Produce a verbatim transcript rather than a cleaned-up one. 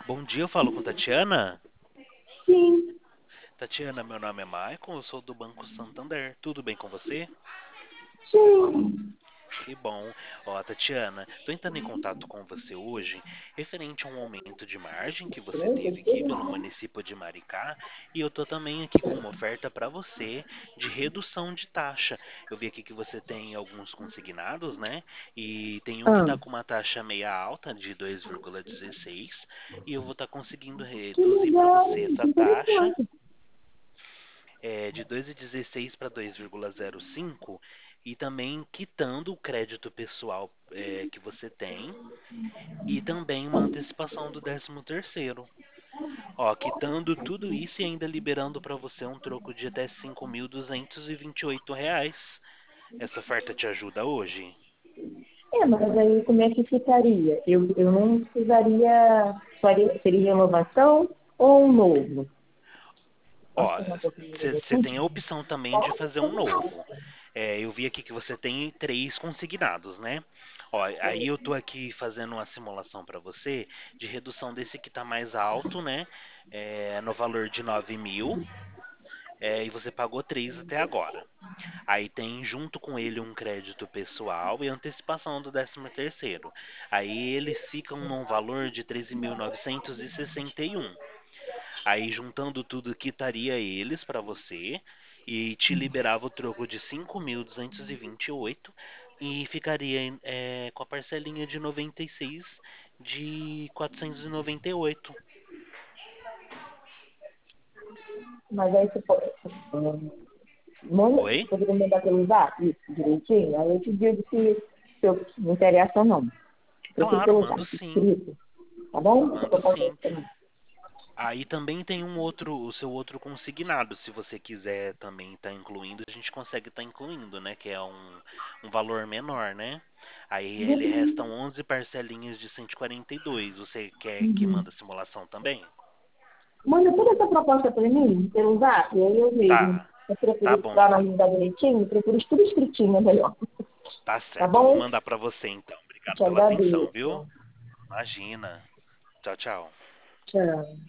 Bom dia, eu falo com Tatiana. Sim, Tatiana, meu nome é Maicon, eu sou do Banco Santander. Tudo bem com você? sim. Que bom. Ó, Tatiana, tô entrando em contato com você hoje referente a um aumento de margem que você teve aqui pelo município de Maricá, e eu tô também aqui com uma oferta para você de redução de taxa. Eu vi aqui que você tem alguns consignados, né? E tem um que Ah, tá com uma taxa meia alta de dois vírgula dezesseis, e eu vou estar conseguindo reduzir para você essa taxa interessante. é, de dois vírgula dezesseis para dois vírgula zero cinco, e também quitando o crédito pessoal é, que você tem e também uma antecipação do décimo terceiro. Ó, quitando tudo isso e ainda liberando para você um troco de até cinco mil duzentos e vinte e oito reais. Essa oferta te ajuda hoje? É, mas aí como é que ficaria? Eu, eu não precisaria, faria, seria renovação ou um novo? Posso Ó, falar um pouquinho do você assunto? tem a opção também de fazer um novo. É, eu vi aqui que você tem três consignados, né? Ó, aí eu tô aqui fazendo uma simulação para você de redução desse que tá mais alto, né? É, no valor de nove mil, é, e você pagou três até agora. Aí tem junto com ele um crédito pessoal e antecipação do décimo terceiro. Aí eles ficam num valor de treze mil novecentos e sessenta e um. Aí juntando tudo, quitaria eles para você e te liberava o troco de cinco mil duzentos e vinte e oito e ficaria é, com a parcelinha de noventa e seis de quatrocentos e noventa e oito. Mas aí você pode, hum, manda, Oi? poderia mandar pelo zap, isso, direitinho? Aí eu te digo se, se eu me interessa ou não. Prefiro Claro, pelo mando zap, sim. escrito, tá bom? Essa Mando proposta é sim. excelente. Aí também tem um outro, o seu outro consignado, se você quiser também estar incluindo, a gente consegue estar incluindo, né? Que é um, um valor menor, né? Aí ele restam onze parcelinhas de cento e quarenta e dois. Você quer que Uhum. manda simulação também? Manda toda essa proposta para mim, pelo zap, e aí eu vejo. Tá, Eu tá prefiro bom para então. analisar direitinho, prefiro tudo escritinho, é melhor. Tá Tá certo, eu vou bom? mandar pra você então. Obrigado Te pela atenção, agradeço. viu? Imagina. Tchau, tchau. Tchau.